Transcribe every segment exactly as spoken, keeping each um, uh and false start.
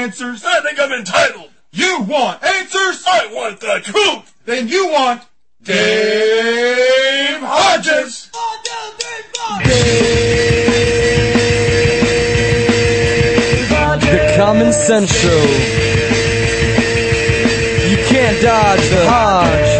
answers? I think I'm entitled. You want answers? I want the truth. Then you want Dave Hodges. Dave Hodges. The Common Sense Show. You can't dodge the Hodge.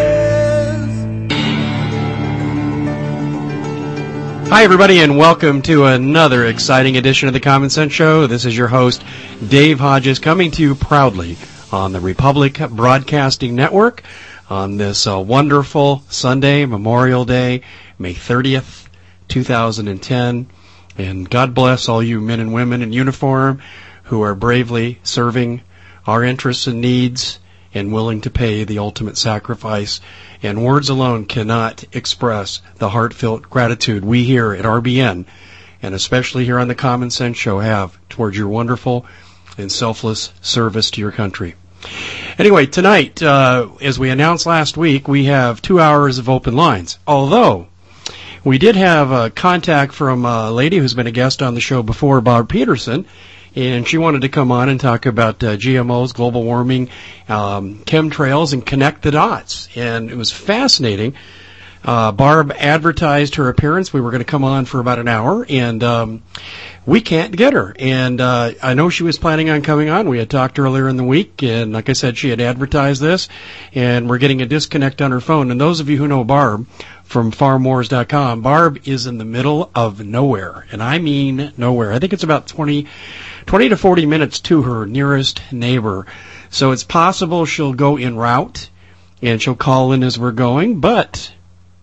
Hi, everybody, and welcome to another exciting edition of the Common Sense Show. This is your host, Dave Hodges, coming to you proudly on the Republic Broadcasting Network on this uh, wonderful Sunday, Memorial Day, May thirtieth, two thousand ten. And God bless all you men and women in uniform who are bravely serving our interests and needs and willing to pay the ultimate sacrifice. And words alone cannot express the heartfelt gratitude we here at R B N, and especially here on the Common Sense Show, have towards your wonderful and selfless service to your country. Anyway, tonight, uh, as we announced last week, we have two hours of open lines. Although, we did have a contact from a lady who's been a guest on the show before, Barb Peterson, and she wanted to come on and talk about uh, G M Os, global warming, um, chemtrails, and connect the dots. And it was fascinating. Uh, Barb advertised her appearance. We were going to come on for about an hour, and um, we can't get her. And uh, I know she was planning on coming on. We had talked earlier in the week, and like I said, she had advertised this, and we're getting a disconnect on her phone. And those of you who know Barb from farm wars dot com, Barb is in the middle of nowhere, and I mean nowhere. I think it's about twenty, twenty to forty minutes to her nearest neighbor. So it's possible she'll go en route, and she'll call in as we're going, but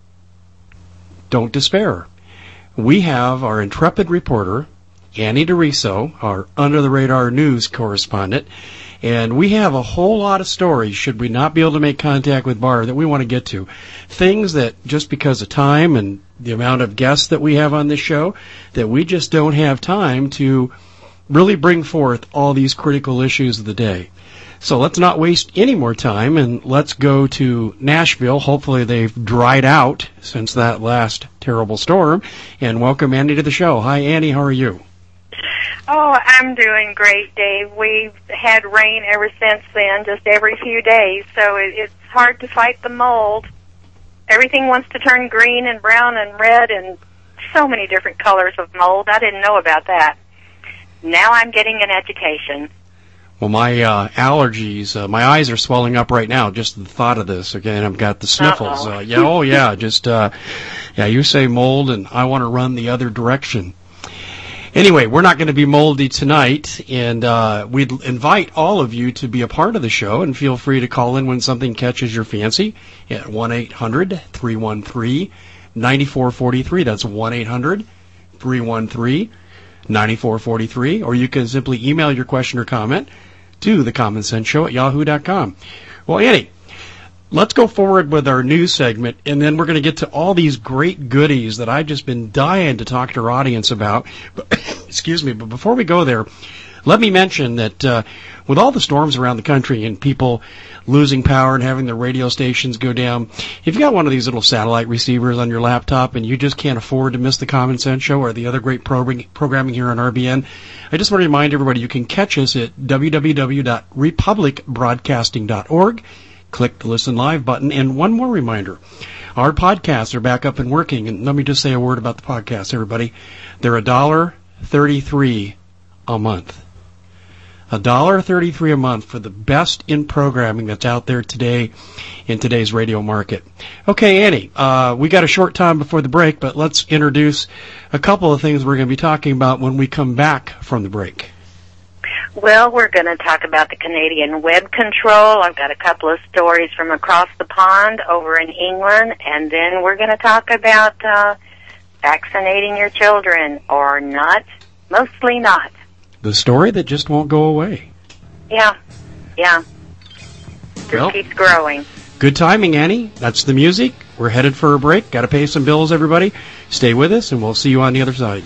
don't despair. We have our intrepid reporter, Annie DeRiso, our under-the-radar news correspondent, and we have a whole lot of stories, should we not be able to make contact with Barb, that we want to get to. Things that, just because of time and the amount of guests that we have on this show, that we just don't have time to really bring forth all these critical issues of the day. So let's not waste any more time, and let's go to Nashville. Hopefully they've dried out since that last terrible storm, and welcome Annie to the show. Hi, Annie. How are you? Oh, I'm doing great, Dave. We've had rain ever since then, just every few days, so it, it's hard to fight the mold. Everything wants to turn green and brown and red and so many different colors of mold. I didn't know about that. Now I'm getting an education. Well, my uh, allergies, uh, my eyes are swelling up right now, just the thought of this. Okay, and I've got the sniffles. Uh, yeah, oh yeah, just, uh, yeah, you say mold, and I want to run the other direction. Anyway, we're not going to be moldy tonight, and uh, we'd invite all of you to be a part of the show, and feel free to call in when something catches your fancy at one eight hundred, three one three, nine four four three. That's one eight hundred, three one three, nine four four three, or you can simply email your question or comment to the Common Sense Show at yahoo dot com. Well, Annie, let's go forward with our news segment, and then we're going to get to all these great goodies that I've just been dying to talk to our audience about. But, excuse me, but before we go there, let me mention that uh, with all the storms around the country and people losing power and having their radio stations go down, if you've got one of these little satellite receivers on your laptop and you just can't afford to miss the Common Sense Show or the other great program- programming here on R B N, I just want to remind everybody you can catch us at w w w dot republic broadcasting dot org. Click the Listen Live button. And one more reminder, our podcasts are back up and working. And let me just say a word about the podcasts, everybody. They're one dollar thirty-three a month. one dollar thirty-three a month for the best in programming that's out there today in today's radio market. Okay, Annie, uh, we got a short time before the break, but let's introduce a couple of things we're going to be talking about when we come back from the break. Well, we're going to talk about the Canadian web control. I've got a couple of stories from across the pond over in England, and then we're going to talk about uh, vaccinating your children or not, mostly not. The story that just won't go away. Yeah, yeah. Just well, keeps growing. Good timing, Annie. That's the music. We're headed for a break. Got to pay some bills, everybody. Stay with us, and we'll see you on the other side.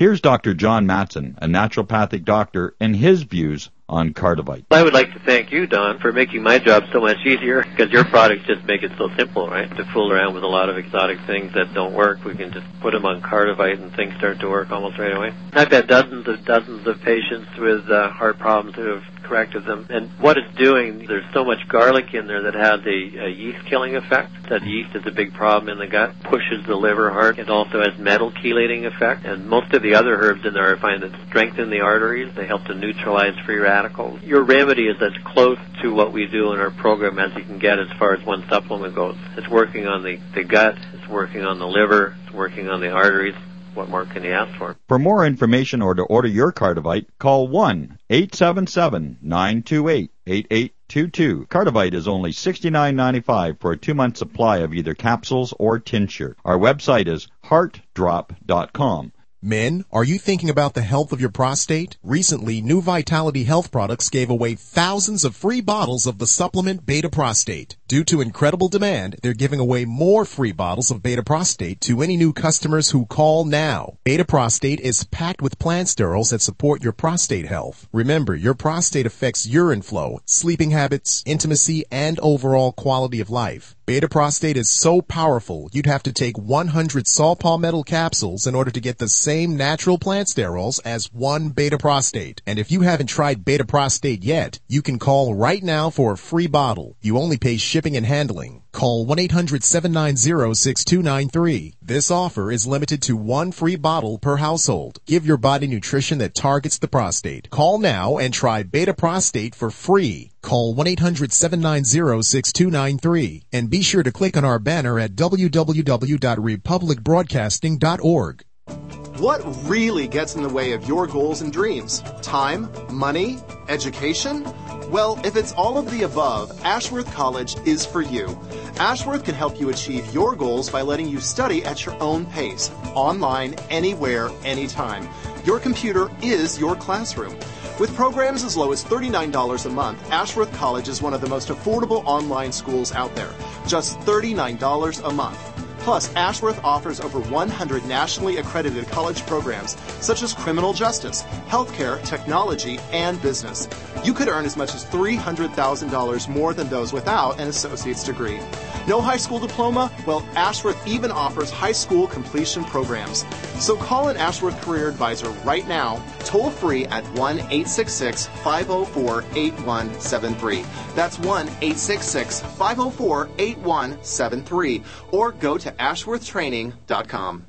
Here's Doctor John Matson, a naturopathic doctor, and his views on Cardivite. I would like to thank you, Don, for making my job so much easier, because your products just make it so simple, right? To fool around with a lot of exotic things that don't work, we can just put them on Cardivite and things start to work almost right away. I've had dozens of dozens of patients with uh, heart problems who have corrected them, and what it's doing, there's so much garlic in there that has a, a yeast-killing effect. That yeast is a big problem in the gut, pushes the liver hard. It also has metal chelating effect, and most of the other herbs in there I find that strengthen the arteries. They help to neutralize free radicals. Your remedy is as close to what we do in our program as you can get as far as one supplement goes. It's working on the, the gut, it's working on the liver, it's working on the arteries. What more can you ask for? For more information or to order your Cardivite, call one eight seven seven, nine two eight, eight eight two two. Cardivite is only sixty-nine ninety-five for a two-month supply of either capsules or tincture. Our website is heart drop dot com. Men, are you thinking about the health of your prostate? Recently, New Vitality Health Products gave away thousands of free bottles of the supplement Beta Prostate. Due to incredible demand, they're giving away more free bottles of Beta Prostate to any new customers who call now. Beta Prostate is packed with plant sterols that support your prostate health. Remember, your prostate affects urine flow, sleeping habits, intimacy, and overall quality of life. Beta Prostate is so powerful, you'd have to take one hundred saw palmetto capsules in order to get the same natural plant sterols as one Beta Prostate. And if you haven't tried Beta Prostate yet, you can call right now for a free bottle. You only pay shipping and handling. Call one eight hundred, seven nine zero, six two nine three. This offer is limited to one free bottle per household. Give your body nutrition that targets the prostate. Call now and try Beta Prostate for free. Call one eight hundred, seven nine zero, six two nine three. And be sure to click on our banner at w w w dot republic broadcasting dot org. What really gets in the way of your goals and dreams? Time? Money? Education? Well, if it's all of the above, Ashworth College is for you. Ashworth can help you achieve your goals by letting you study at your own pace, online, anywhere, anytime. Your computer is your classroom. With programs as low as thirty-nine dollars a month, Ashworth College is one of the most affordable online schools out there. Just thirty-nine dollars a month. Plus, Ashworth offers over one hundred nationally accredited college programs, such as criminal justice, healthcare, technology, and business. You could earn as much as three hundred thousand dollars more than those without an associate's degree. No high school diploma? Well, Ashworth even offers high school completion programs. So call an Ashworth Career Advisor right now, toll free at one eight six six, five zero four, eight one seven three. That's one eight six six, five zero four, eight one seven three. Or go to ashworth training dot com.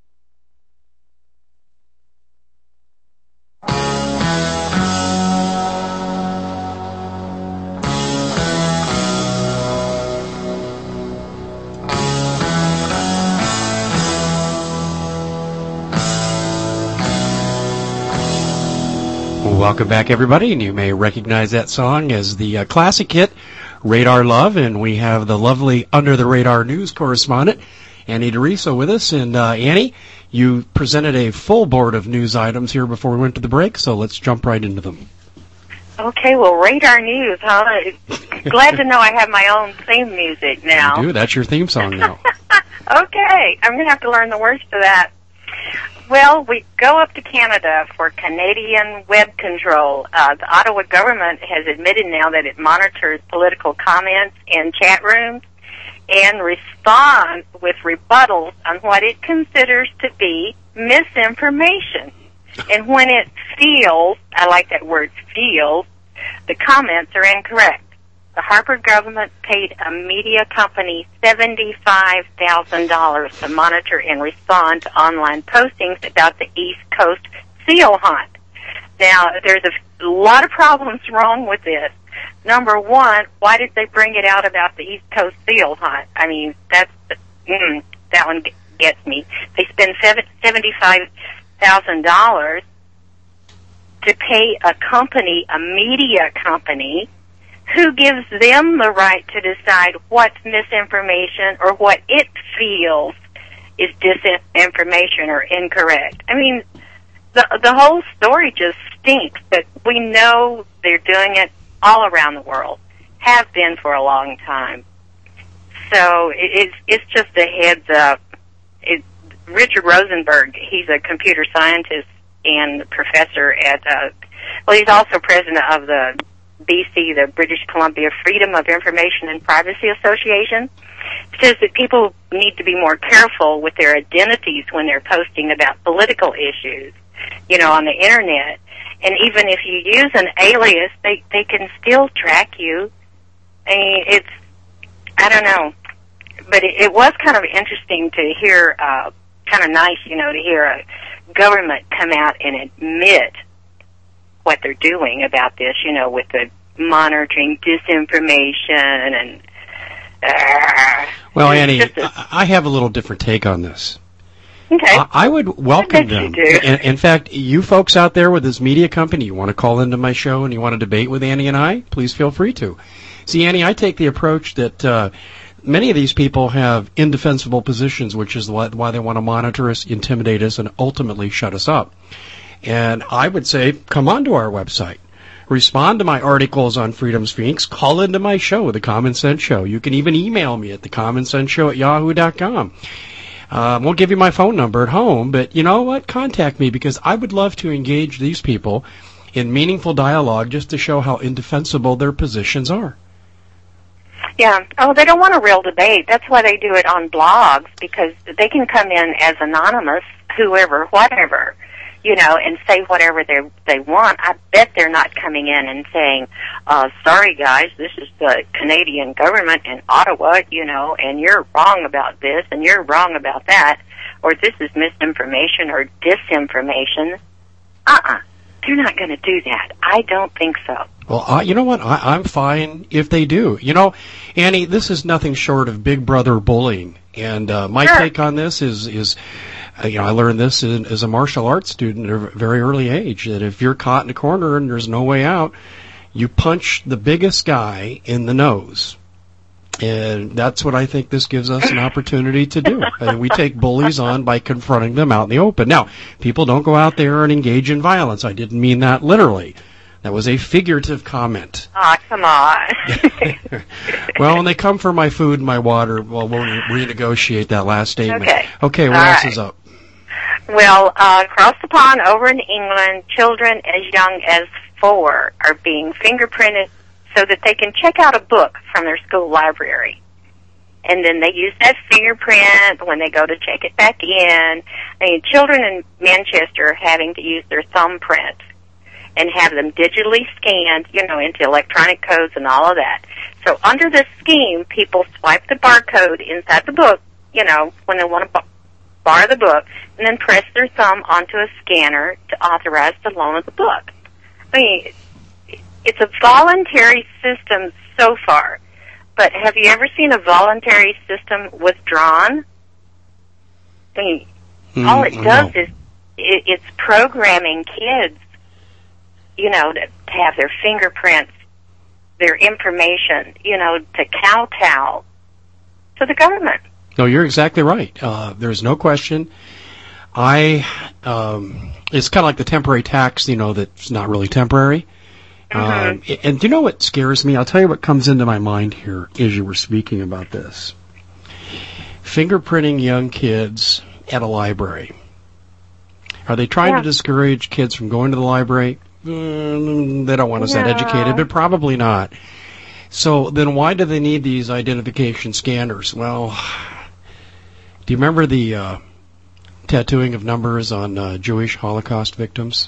Welcome back, everybody, and you may recognize that song as the uh, classic hit, Radar Love, and we have the lovely Under the Radar news correspondent, Annie DeRiso, with us. And uh, Annie, you presented a full board of news items here before we went to the break, so let's jump right into them. Okay, well, Radar News, huh? Glad to know I have my own theme music now. You do? That's your theme song now. Okay, I'm going to have to learn the words to that. Well, we go up to Canada for Canadian web control. Uh, the Ottawa government has admitted now that it monitors political comments in chat rooms and responds with rebuttals on what it considers to be misinformation. And when it feels, I like that word, feels, the comments are incorrect. The Harper government paid a media company seventy-five thousand dollars to monitor and respond to online postings about the East Coast seal hunt. Now, there's a lot of problems wrong with this. Number one, why did they bring it out about the East Coast seal hunt? I mean, that's mm, that one gets me. They spend seventy-five thousand dollars to pay a company, a media company, who gives them the right to decide what's misinformation or what it feels is disinformation or incorrect. I mean, the the whole story just stinks, but we know they're doing it all around the world, have been for a long time. So it, it's it's just a heads up. It, Richard Rosenberg, he's a computer scientist and professor at, uh, well, he's also president of the B C, the British Columbia Freedom of Information and Privacy Association. Says that people need to be more careful with their identities when they're posting about political issues, you know, on the internet. And even if you use an alias, they, they can still track you. I mean, it's, I don't know. But it, it was kind of interesting to hear, uh, kind of nice, you know, to hear a government come out and admit what they're doing about this, you know, with the monitoring disinformation and, uh, well, Annie, a, I have a little different take on this. Okay. I, I would welcome them. In, in fact, you folks out there with this media company, you want to call into my show and you want to debate with Annie and I, please feel free to. See, Annie, I take the approach that uh, many of these people have indefensible positions, which is why, why they want to monitor us, intimidate us, and ultimately shut us up. And I would say, come on to our website. Respond to my articles on Freedom Speaks. Call into my show, The Common Sense Show. You can even email me at the common sense show at yahoo dot com. I uh, won't give you my phone number at home, but you know what? Contact me, because I would love to engage these people in meaningful dialogue just to show how indefensible their positions are. Yeah. Oh, they don't want a real debate. That's why they do it on blogs, because they can come in as anonymous, whoever, whatever, you know, and say whatever they they want. I bet they're not coming in and saying, uh, sorry guys, this is the Canadian government in Ottawa, you know, and you're wrong about this and you're wrong about that, or this is misinformation or disinformation. Uh-uh. They're not going to do that. I don't think so. Well, uh, you know what? I, I'm fine if they do. You know, Annie, this is nothing short of Big Brother bullying. And uh, my sure. take on this is, is uh, you know, I learned this in, as a martial arts student at a very early age, that if you're caught in a corner and there's no way out, you punch the biggest guy in the nose. And that's what I think this gives us an opportunity to do. And we take bullies on by confronting them out in the open. Now, people don't go out there and engage in violence. I didn't mean that literally. That was a figurative comment. Aw, oh, come on. Well, when they come for my food and my water, well, we'll re- renegotiate that last statement. Okay. Okay, what All else right. is up? Well, uh, across the pond over in England, children as young as four are being fingerprinted so that they can check out a book from their school library. And then they use that fingerprint when they go to check it back in. I mean, children in Manchester are having to use their thumbprint and have them digitally scanned, you know, into electronic codes and all of that. So under this scheme, people swipe the barcode inside the book, you know, when they want to b- borrow the book, and then press their thumb onto a scanner to authorize the loan of the book. I mean, it's a voluntary system so far, but have you ever seen a voluntary system withdrawn? I mean, mm, all it does no. is it, it's programming kids, you know, to, to have their fingerprints, their information, you know, to kowtow to the government. No, you're exactly right. Uh, there's no question. I, um, it's kind of like the temporary tax, you know, that's not really temporary. Mm-hmm. Um, and do you know what scares me? I'll tell you what comes into my mind here as you were speaking about this. Fingerprinting young kids at a library. Are they trying yeah. to discourage kids from going to the library? Mm, they don't want us no. that educated, but probably not. So then why do they need these identification scanners? Well, do you remember the uh, tattooing of numbers on uh, Jewish Holocaust victims?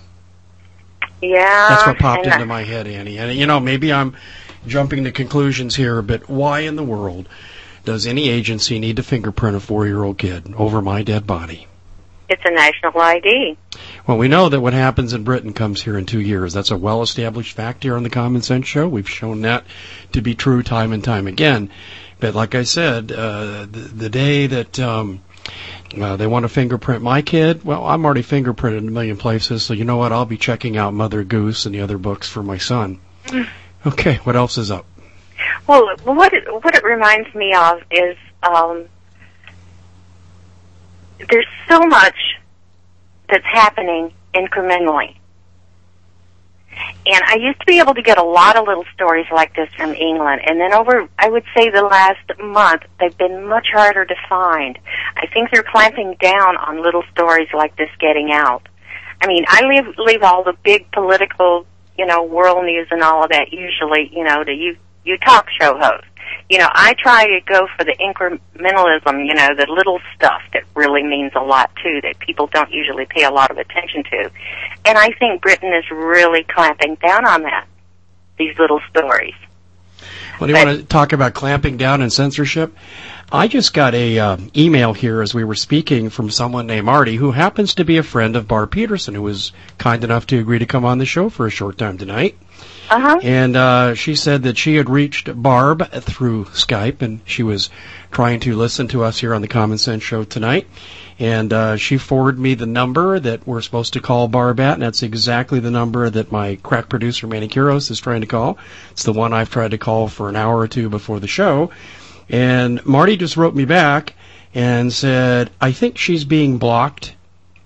Yeah. That's what popped into I... my head, Annie. And, you know, maybe I'm jumping to conclusions here, but why in the world does any agency need to fingerprint a four-year-old kid over my dead body? It's a national I D. Well, we know that what happens in Britain comes here in two years. That's a well-established fact here on the Common Sense Show. We've shown that to be true time and time again. But like I said, uh, the, the day that um, uh, they want to fingerprint my kid, well, I'm already fingerprinted in a million places, so you know what? I'll be checking out Mother Goose and the other books for my son. Okay, what else is up? Well, what it, what it reminds me of is um, there's so much that's happening incrementally. And I used to be able to get a lot of little stories like this from England, and then over, I would say the last month, they've been much harder to find. I think they're clamping down on little stories like this getting out. I mean, I leave leave all the big political, you know, world news and all of that usually, you know, to you you talk show hosts. You know, I try to go for the incrementalism, you know, the little stuff that really means a lot, too, that people don't usually pay a lot of attention to. And I think Britain is really clamping down on that, these little stories. Well, do you but, want to talk about clamping down and censorship? I just got a uh, email here as we were speaking from someone named Marty, who happens to be a friend of Barb Peterson, who was kind enough to agree to come on the show for a short time tonight. Uh-huh. And uh, she said that she had reached Barb through Skype, and she was trying to listen to us here on the Common Sense Show tonight. And uh, she forwarded me the number that we're supposed to call Barb at, and that's exactly the number that my crack producer, Manny Kuros, is trying to call. It's the one I've tried to call for an hour or two before the show. And Marty just wrote me back and said, I think she's being blocked,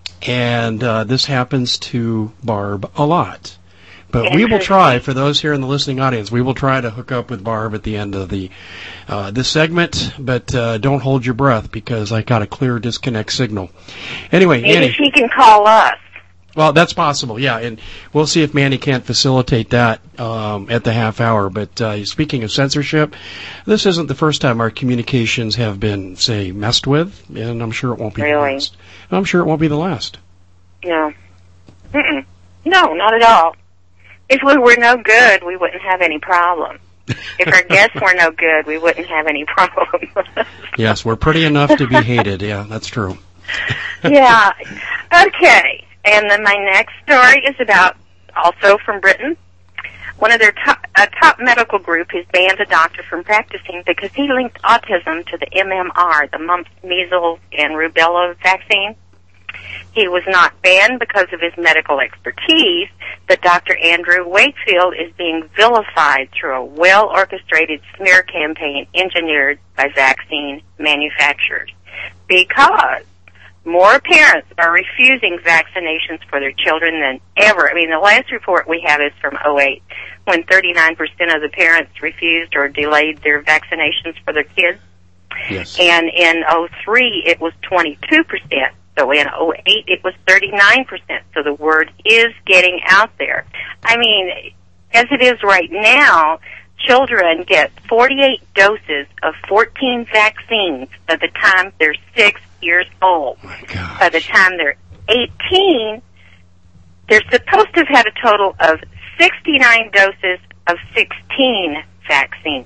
and uh, this happens to Barb a lot. But we will try, for those here in the listening audience, we will try to hook up with Barb at the end of the uh, this segment, but uh, don't hold your breath because I got a clear disconnect signal. Anyway, maybe Annie, she can call us. Well, that's possible, yeah, and we'll see if Manny can't facilitate that um, at the half hour. But uh, speaking of censorship, this isn't the first time our communications have been, say, messed with, and I'm sure it won't be really? the last. I'm sure it won't be the last. No. Mm-mm. No, not at all. If we were no good, we wouldn't have any problem. If our guests were no good, we wouldn't have any problem. Yes, we're pretty enough to be hated. Yeah, that's true. Yeah. Okay. And then my next story is about, also from Britain, one of their top, a top medical group has banned a doctor from practicing because he linked autism to the M M R, the mumps, measles, and rubella vaccine. He was not banned because of his medical expertise, but Doctor Andrew Wakefield is being vilified through a well-orchestrated smear campaign engineered by vaccine manufacturers because more parents are refusing vaccinations for their children than ever. I mean, the last report we have is from oh eight, when thirty-nine percent of the parents refused or delayed their vaccinations for their kids. Yes. And in oh three, it was twenty-two percent. So in oh eight, it was thirty-nine percent. So the word is getting out there. I mean, as it is right now, children get forty-eight doses of fourteen vaccines by the time they're six years old. My gosh. By the time they're eighteen, they're supposed to have had a total of sixty-nine doses of sixteen vaccines.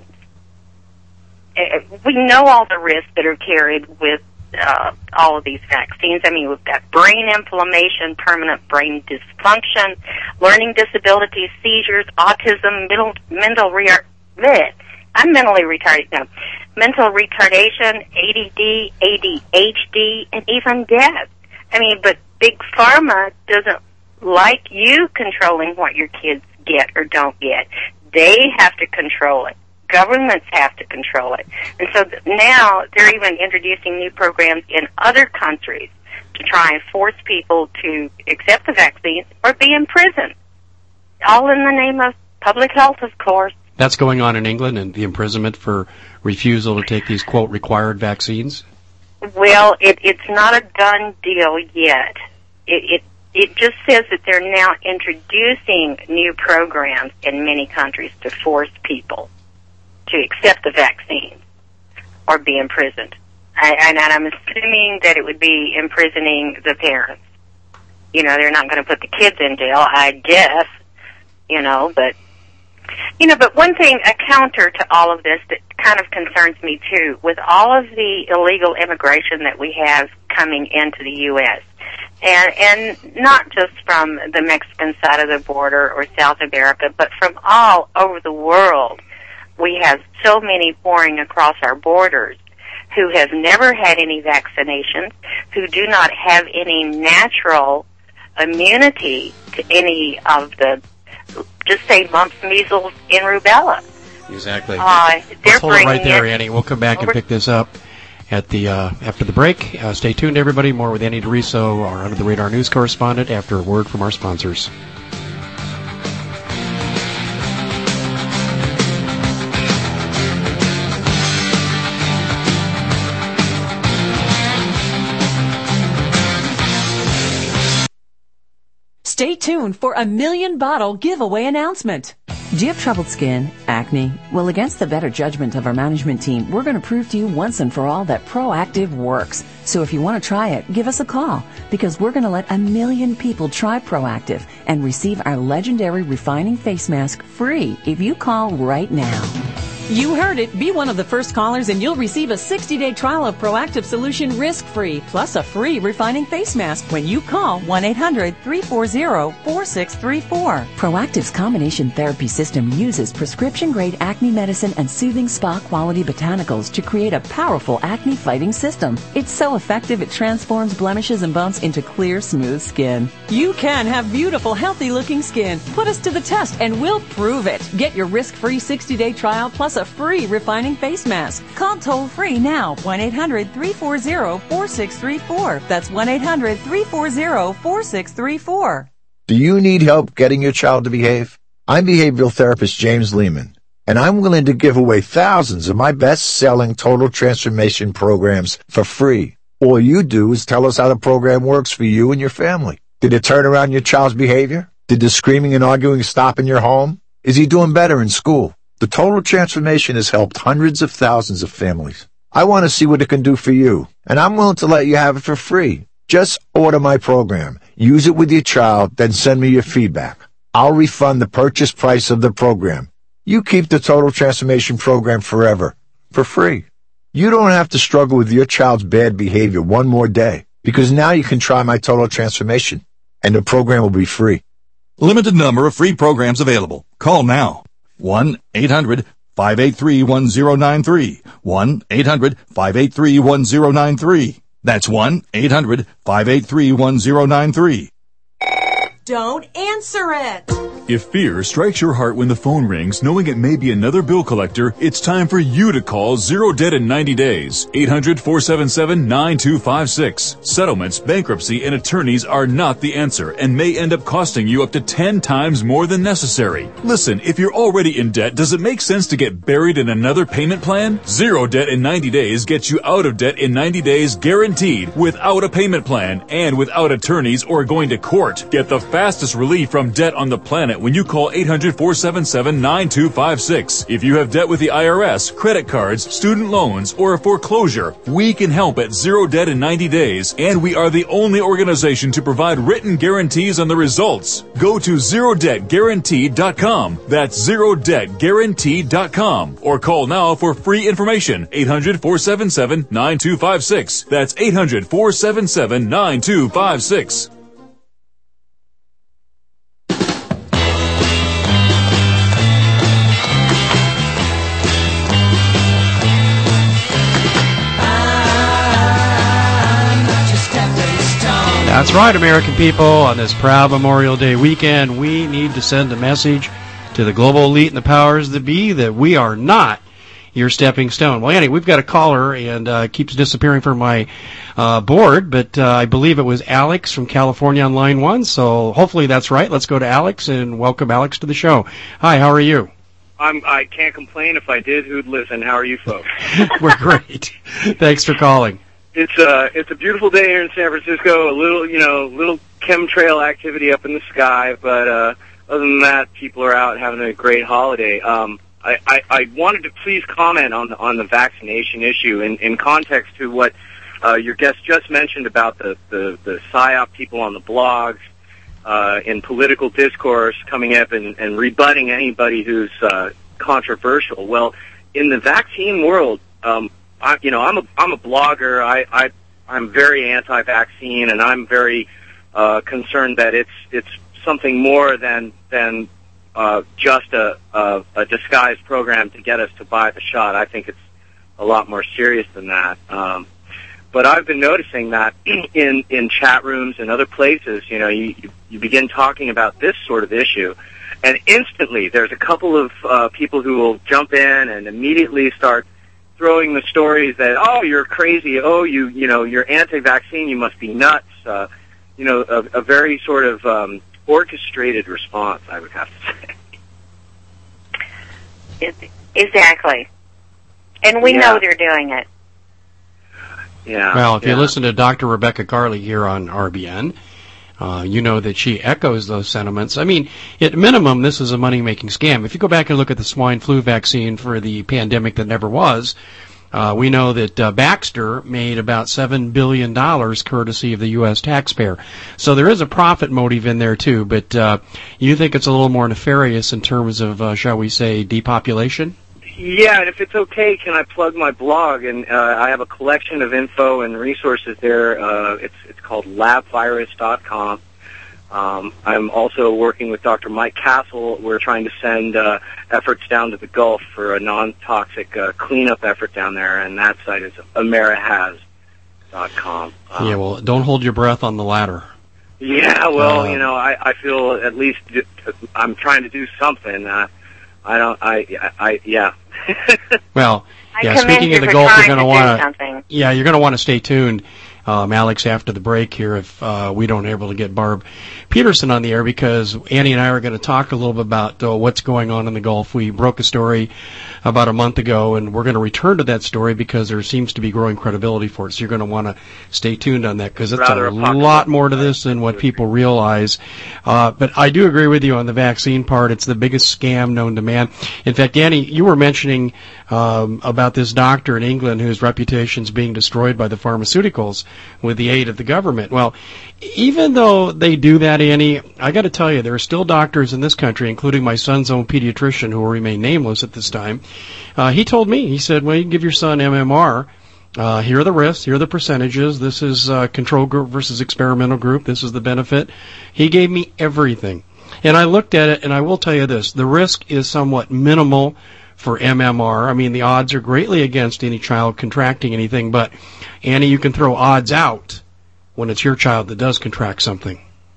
We know all the risks that are carried with Uh, all of these vaccines. I mean, we've got brain inflammation, permanent brain dysfunction, learning disabilities, seizures, autism, mental, mental re- bleh, I'm mentally retarded now, mental retardation, A D D, A D H D, and even death. I mean, but Big Pharma doesn't like you controlling what your kids get or don't get. They have to control it. Governments have to control it. And so th- now they're even introducing new programs in other countries to try and force people to accept the vaccines or be in prison. All in the name of public health, of course. That's going on in England, and the imprisonment for refusal to take these, quote, required vaccines? Well, it, it's not a done deal yet. It, it It just says that they're now introducing new programs in many countries to force people to accept the vaccine or be imprisoned. I, and I'm assuming that it would be imprisoning the parents. You know, they're not going to put the kids in jail, I guess, you know, but, you know, but one thing, a counter to all of this that kind of concerns me too, with all of the illegal immigration that we have coming into the U S, and, and not just from the Mexican side of the border or South America, but from all over the world. We have so many pouring across our borders who have never had any vaccinations, who do not have any natural immunity to any of the, just say, mumps, measles, and rubella. Exactly. Uh, Let's hold it right there, it Annie. We'll come back over. and pick this up at the uh, after the break. Uh, stay tuned, everybody. More with Annie DeRiso, our Under the Radar news correspondent, after a word from our sponsors. Stay tuned for a million bottle giveaway announcement. Do you have troubled skin? Acne? Well, against the better judgment of our management team, we're going to prove to you once and for all that Proactiv works. So if you want to try it, give us a call, because we're going to let a million people try Proactiv and receive our legendary refining face mask free if you call right now. You heard it. Be one of the first callers and you'll receive a sixty-day trial of Proactiv solution risk-free, plus a free refining face mask when you call one eight hundred, three four zero, four six three four. Proactiv's combination therapy system uses prescription-grade acne medicine and soothing spa-quality botanicals to create a powerful acne-fighting system. It's so effective it transforms blemishes and bumps into clear, smooth skin. You can have beautiful, healthy-looking skin. Put us to the test and we'll prove it. Get your risk-free sixty-day trial plus a free refining face mask. Call toll-free now, one eight hundred, three four zero, four six three four. That's one eight hundred, three four zero, four six three four. Do you need help getting your child to behave? I'm behavioral therapist James Lehman, and I'm willing to give away thousands of my best-selling total transformation programs for free. All you do is tell us how the program works for you and your family. Did it turn around your child's behavior? Did the screaming and arguing stop in your home? Is he doing better in school? The Total Transformation has helped hundreds of thousands of families. I want to see what it can do for you, and I'm willing to let you have it for free. Just order my program, use it with your child, then send me your feedback. I'll refund the purchase price of the program. You keep the Total Transformation program forever, for free. You don't have to struggle with your child's bad behavior one more day, because now you can try my Total Transformation, and the program will be free. Limited number of free programs available. Call now. one eight hundred, five eight three, one zero nine three. one eight hundred, five eight three, one zero nine three. That's one eight hundred, five eight three, one zero nine three. Don't answer it. If fear strikes your heart when the phone rings, knowing it may be another bill collector, it's time for you to call Zero Debt in ninety days. eight hundred, four seven seven, nine two five six. Settlements, bankruptcy, and attorneys are not the answer and may end up costing you up to ten times more than necessary. Listen, if you're already in debt, does it make sense to get buried in another payment plan? Zero Debt in ninety days gets you out of debt in ninety days guaranteed, without a payment plan and without attorneys or going to court. Get the fastest relief from debt on the planet when you call eight hundred, four seven seven, nine two five six. If you have debt with the I R S, credit cards, student loans, or a foreclosure, we can help at Zero Debt in ninety days, and we are the only organization to provide written guarantees on the results. Go to zero debt guaranteed dot com. That's zero debt guaranteed dot com. Or call now for free information. eight hundred, four seven seven, nine two five six. That's eight hundred, four seven seven, nine two five six. That's right, American people. On this proud Memorial Day weekend, we need to send a message to the global elite and the powers that be that we are not your stepping stone. Well, anyway, we've got a caller, and uh, keeps disappearing from my uh, board, but uh, I believe it was Alex from California on line one, so hopefully that's right. Let's go to Alex and welcome Alex to the show. Hi, how are you? I'm, I can't complain. If I did, who'd listen? How are you folks? We're great. Thanks for calling. It's a it's a beautiful day here in San Francisco. A little you know little chemtrail activity up in the sky, but uh, other than that, people are out having a great holiday. Um, I, I, I wanted to please comment on the on the vaccination issue in, in context to what uh, your guest just mentioned about the the, the PSYOP people on the blogs, uh, in political discourse coming up and, and rebutting anybody who's uh, controversial. Well, in the vaccine world. Um, I, you know, I'm a I'm a blogger. I, I I'm very anti-vaccine, and I'm very uh, concerned that it's it's something more than than uh, just a, a a disguised program to get us to buy the shot. I think it's a lot more serious than that. Um, but I've been noticing that in in chat rooms and other places, you know, you you begin talking about this sort of issue, and instantly there's a couple of uh, people who will jump in and immediately start throwing the stories that, oh, you're crazy, oh, you you know, you're anti-vaccine, you must be nuts, uh, you know, a, a very sort of um, orchestrated response, I would have to say. Exactly. And we yeah. know they're doing it. Yeah. Well, if yeah. you listen to Doctor Rebecca Carley here on R B N, Uh, you know that she echoes those sentiments. I mean, at minimum, this is a money-making scam. If you go back and look at the swine flu vaccine for the pandemic that never was, uh, we know that uh, Baxter made about seven billion dollars courtesy of the U S taxpayer. So there is a profit motive in there, too. But uh, you think it's a little more nefarious in terms of, uh, shall we say, depopulation? Yeah, and if it's okay, can I plug my blog? And uh, I have a collection of info and resources there. Uh, it's it's called lab virus dot com. Um, I'm also working with Doctor Mike Castle. We're trying to send uh, efforts down to the Gulf for a non-toxic uh, cleanup effort down there, and that site is amerihaz dot com. Um, yeah, well, don't hold your breath on the latter. Yeah, well, uh, you know, I, I feel at least I'm trying to do something. Uh, I don't, I, I, I yeah. Well, I yeah, commend speaking you of the for Gulf, you're trying going to to do want something. Yeah, you're going to want to stay tuned, um, Alex, after the break here if uh, we don't able to get Barb Peterson on the air, because Annie and I are going to talk a little bit about uh, what's going on in the Gulf. We broke a story about a month ago, and we're going to return to that story because there seems to be growing credibility for it. So you're going to want to stay tuned on that, because it's Rather a apocalyptic. lot more to this than what people realize. Uh, but I do agree with you on the vaccine part. It's the biggest scam known to man. In fact, Annie, you were mentioning um, about this doctor in England whose reputation's being destroyed by the pharmaceuticals with the aid of the government. Well, even though they do that, Annie, I got to tell you, there are still doctors in this country, including my son's own pediatrician, who will remain nameless at this time. Uh, he told me, he said, well, you can give your son M M R. Uh, here are the risks. Here are the percentages. This is uh, control group versus experimental group. This is the benefit. He gave me everything. And I looked at it, and I will tell you this. The risk is somewhat minimal for M M R. I mean, the odds are greatly against any child contracting anything. But, Annie, you can throw odds out when it's your child that does contract something.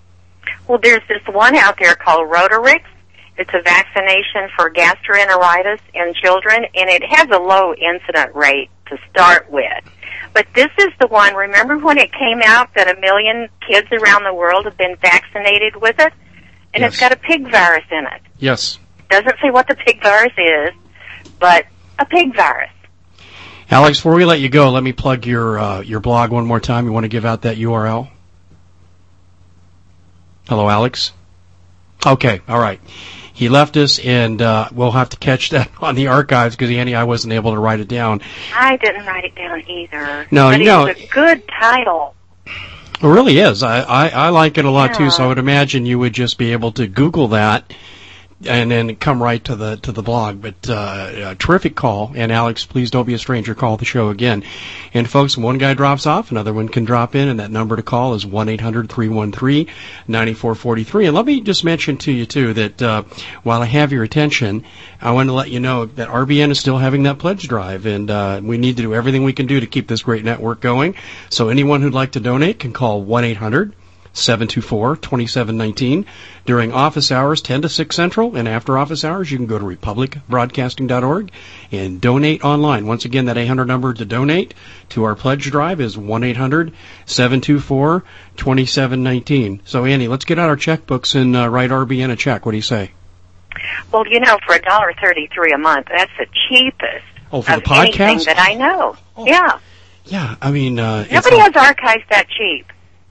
Well, there's this one out there called Rotarix. It's a vaccination for gastroenteritis in children, and it has a low incident rate to start with. But this is the one, remember when it came out that a million kids around the world have been vaccinated with it? And Yes. It's got a pig virus in it. Yes. Doesn't say what the pig virus is, but a pig virus. Alex, before we let you go, let me plug your uh, your blog one more time. You want to give out that U R L? Hello, Alex? Okay, all right. He left us, and uh, we'll have to catch that on the archives because, Annie, I wasn't able to write it down. I didn't write it down either. No, but you know, it's a good title. It really is. I, I, I like it a lot, Yeah. too, so I would imagine you would just be able to Google that and then come right to the to the blog. But uh, a terrific call. And, Alex, please don't be a stranger. Call the show again. And, folks, one guy drops off, another one can drop in, and that number to call is one eight hundred three one three nine four four three. And let me just mention to you, too, that uh, while I have your attention, I want to let you know that R B N is still having that pledge drive, and uh, we need to do everything we can do to keep this great network going. So anyone who'd like to donate can call one eight hundred seven two four two seven one nine. During office hours, ten to six Central, and after office hours, you can go to republic broadcasting dot org and donate online. Once again, that eight hundred number to donate to our pledge drive is one eight hundred seven two four two seven one nine. So, Annie, let's get out our checkbooks and uh, write R B N a check. What do you say? Well, you know, for a dollar thirty-three a month, that's the cheapest Oh, for of the podcast? anything that I know. Oh. Yeah. Yeah, I mean, uh, it's Nobody a- has archives that cheap.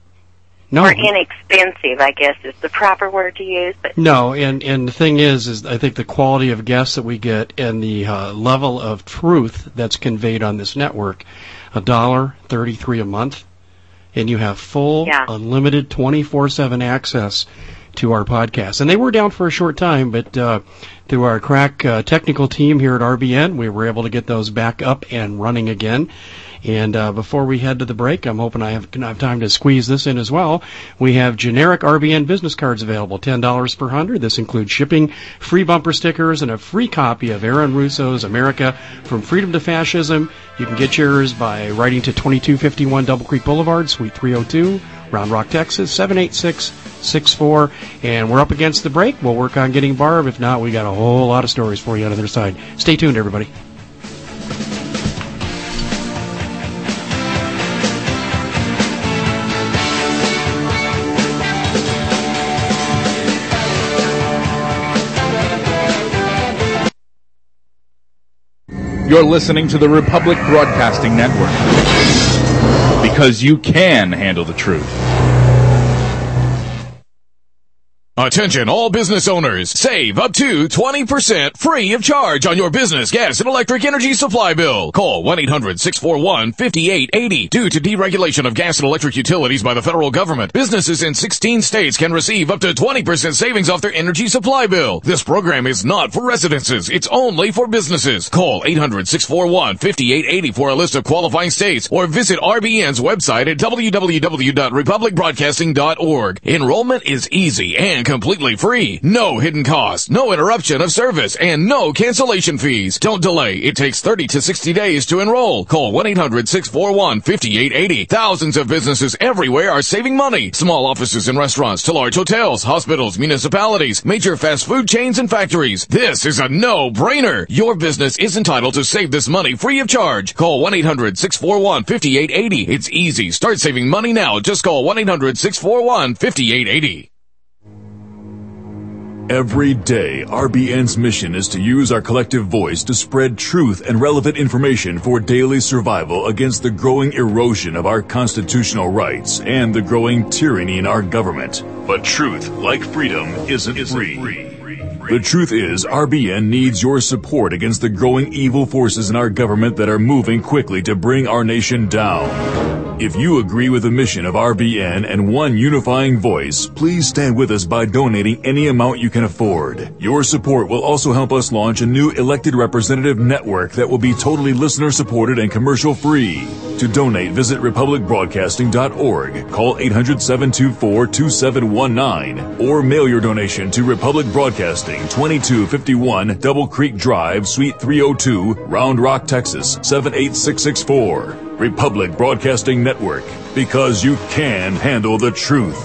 no. Or inexpensive, I guess is the proper word to use. But No, and, and the thing is, is I think the quality of guests that we get and the uh, level of truth that's conveyed on this network, a dollar thirty-three a month, and you have full, Yeah. unlimited, twenty-four seven access to our podcast. And they were down for a short time, but uh, through our crack uh, technical team here at R B N, we were able to get those back up and running again. And uh, before we head to the break, I'm hoping I have, can have time to squeeze this in as well. We have generic R B N business cards available, ten dollars per hundred. This includes shipping, free bumper stickers, and a free copy of Aaron Russo's America from Freedom to Fascism. You can get yours by writing to twenty-two fifty-one Double Creek Boulevard, Suite three oh two, Round Rock, Texas, seven eight six six four. And we're up against the break. We'll work on getting Barb. If not, we got a whole lot of stories for you on the other side. Stay tuned, everybody. You're listening to the Republic Broadcasting Network. Because you can handle the truth. Attention all business owners. Save up to twenty percent free of charge on your business gas and electric energy supply bill. Call one eight hundred six four one five eight eight zero. Due to deregulation of gas and electric utilities by the federal government, businesses in sixteen states can receive up to twenty percent savings off their energy supply bill. This program is not for residences. It's only for businesses. Call eight hundred six four one five eight eight zero for a list of qualifying states or visit R B N's website at w w w dot republic broadcasting dot org. Enrollment is easy and completely free. No hidden costs, no interruption of service, and no cancellation fees. Don't delay. It takes thirty to sixty days to enroll. Call one eight hundred six four one five eight eight zero. Thousands of businesses everywhere are saving money. Small offices and restaurants to large hotels, hospitals, municipalities, major fast food chains, and factories. This is a no-brainer. Your business is entitled to save this money free of charge. Call one eight hundred six four one five eight eight zero. It's easy. Start saving money now. Just call one eight hundred six four one five eight eight zero. Every day, R B N's mission is to use our collective voice to spread truth and relevant information for daily survival against the growing erosion of our constitutional rights and the growing tyranny in our government. But truth, like freedom, isn't free. The truth is, R B N needs your support against the growing evil forces in our government that are moving quickly to bring our nation down. If you agree with the mission of R B N and one unifying voice, please stand with us by donating any amount you can afford. Your support will also help us launch a new elected representative network that will be totally listener-supported and commercial-free. To donate, visit republic broadcasting dot org, call eight hundred seven two four two seven one nine, or mail your donation to Republic Broadcasting, twenty-two fifty-one Double Creek Drive, Suite three oh two, Round Rock, Texas, seven eight six six four. Republic Broadcasting Network, because you can handle the truth.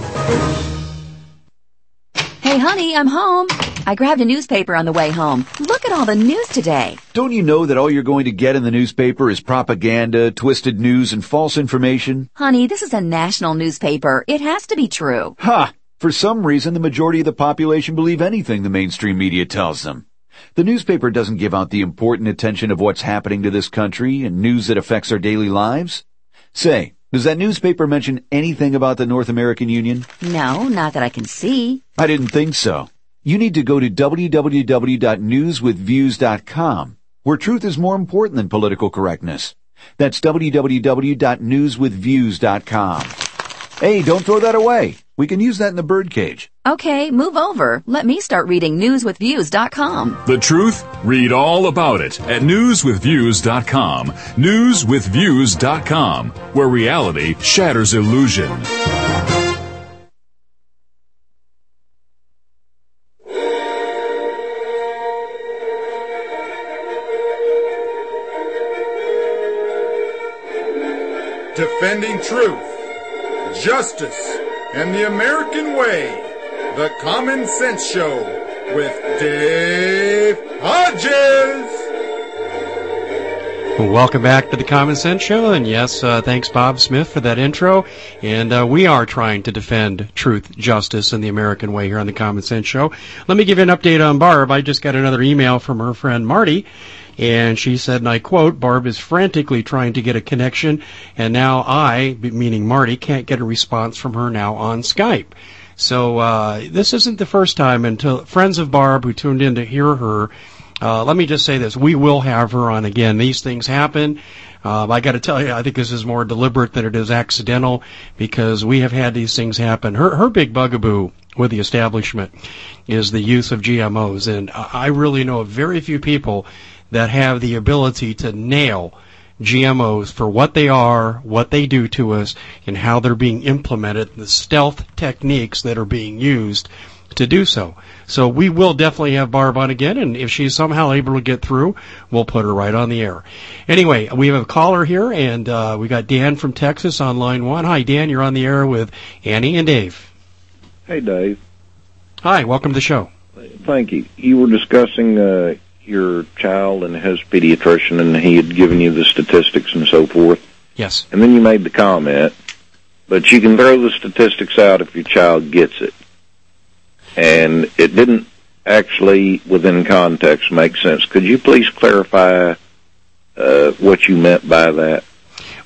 Hey, honey, I'm home. I grabbed a newspaper on the way home. Look at all the news today. Don't you know that all you're going to get in the newspaper is propaganda, twisted news, and false information? Honey, this is a national newspaper. It has to be true. Ha! For some reason, the majority of the population believe anything the mainstream media tells them. The newspaper doesn't give out the important attention of what's happening to this country and news that affects our daily lives. Say, does that newspaper mention anything about the North American Union? No, not that I can see. I didn't think so. You need to go to w w w dot news with views dot com, where truth is more important than political correctness. That's w w w dot news with views dot com. Hey, don't throw that away. We can use that in the birdcage. Okay, move over. Let me start reading news with views dot com. The truth? Read all about it at news with views dot com. news with views dot com, where reality shatters illusion. Defending truth, justice, and the American way. The Common Sense Show with Dave Hodges. Welcome back to the Common Sense Show, and yes, uh, thanks Bob Smith for that intro. And uh, we are trying to defend truth, justice, and the American way here on the Common Sense Show. Let me give you an update on Barb. I just got another email from her friend Marty, and she said, and I quote, Barb is frantically trying to get a connection, and now I, meaning Marty, can't get a response from her now on Skype. So uh, this isn't the first time. Until friends of Barb who tuned in to hear her, uh, let me just say this, we will have her on again. These things happen. Um, I got to tell you, I think this is more deliberate than it is accidental, because we have had these things happen. Her, her big bugaboo with the establishment is the use of G M Os, and I really know of very few people that have the ability to nail G M Os for what they are, what they do to us, and how they're being implemented, the stealth techniques that are being used to do so. So we will definitely have Barb on again, and if she's somehow able to get through, we'll put her right on the air. Anyway, we have a caller here, and uh, we got Dan from Texas on line one. Hi, Dan, you're on the air with Annie and Dave. Hey, Dave. Hi, welcome to the show. Thank you. You were discussing uh, your child and his pediatrician, and he had given you the statistics and so forth. Yes. And then you made the comment, but you can throw the statistics out if your child gets it. And it didn't actually, within context, make sense. Could you please clarify uh, what you meant by that?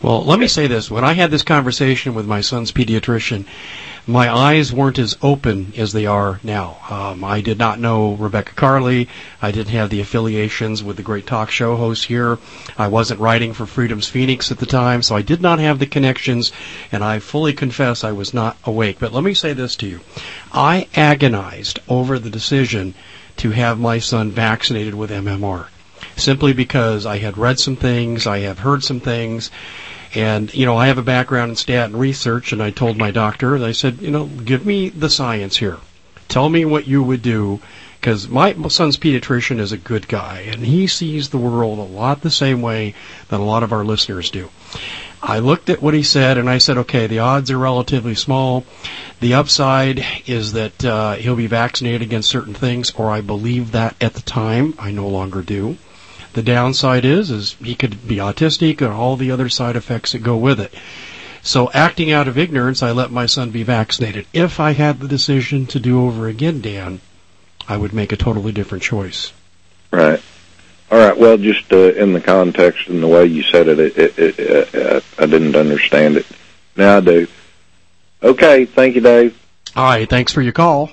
Well, let me say this. When I had this conversation with my son's pediatrician, my eyes weren't as open as they are now. Um, I did not know Rebecca Carley. I didn't have the affiliations with the great talk show hosts here. I wasn't writing for Freedom's Phoenix at the time, so I did not have the connections, and I fully confess I was not awake. But let me say this to you. I agonized over the decision to have my son vaccinated with M M R, simply because I had read some things, I have heard some things. And, you know, I have a background in stat and research, and I told my doctor, and I said, you know, give me the science here. Tell me what you would do, because my son's pediatrician is a good guy, and he sees the world a lot the same way that a lot of our listeners do. I looked at what he said, and I said, okay, the odds are relatively small. The upside is that uh, he'll be vaccinated against certain things, or I believed that at the time. I no longer do. The downside is, is he could be autistic and all the other side effects that go with it. So acting out of ignorance, I let my son be vaccinated. If I had the decision to do over again, Dan, I would make a totally different choice. Right. All right. Well, just uh, in the context and the way you said it, it, it, it uh, I didn't understand it. Now I do. Okay. Thank you, Dave. All right. Thanks for your call.